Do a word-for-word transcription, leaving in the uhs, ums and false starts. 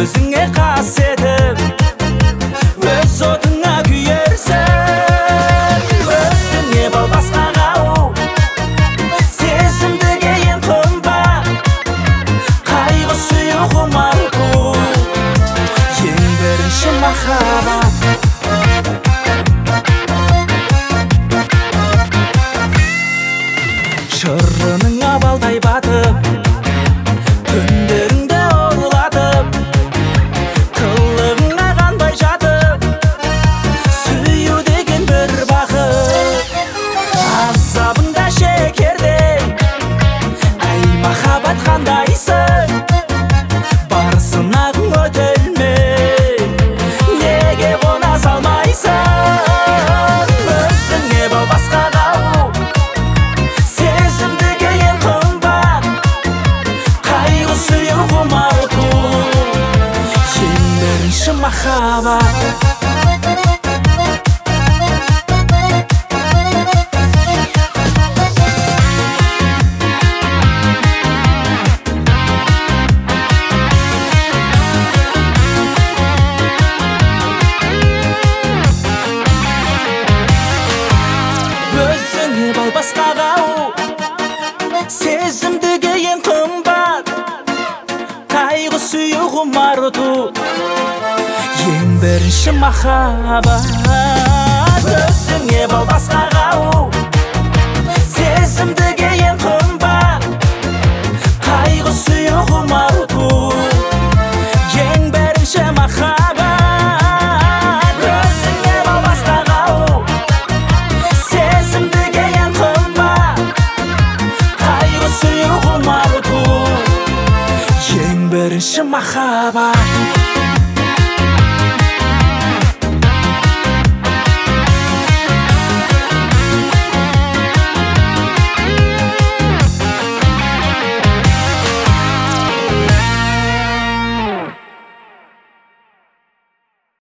өзіңе қасетіп, өз отыңа күйерсің. Өзіңе бол басқаға у, сезімдіге ең қымбат, қайғы сүю құмарту, ең бірінші махаббат. Шырыныңа балдай батып, күндеріңді ұрлатып, қылығыңа қанбай жатып, сүю деген бір бақыт. Азабыңда шекердей, әй махаббат қандайсың, бар сынағың өтелмей, неге қона салмайсың? Өзіңе бол басқаға у, сезімдіге ең қымбат, қайғы сүю құмарту, ең бірінші махаббат. Өзіңе бол басқаға у, сезімдіге ең қымбат, қайғы сүю құмарту, ең бірінші махаббат. Өзіңе бол басқаға у, сезімдіге ең қымбат, қайғы сүю құмарту, ең бірінші махаббат. Өзіңе бол басқаға у, сезімдіге ең қымбат, қайғы сүю құмарту, ең бірінші махаббат.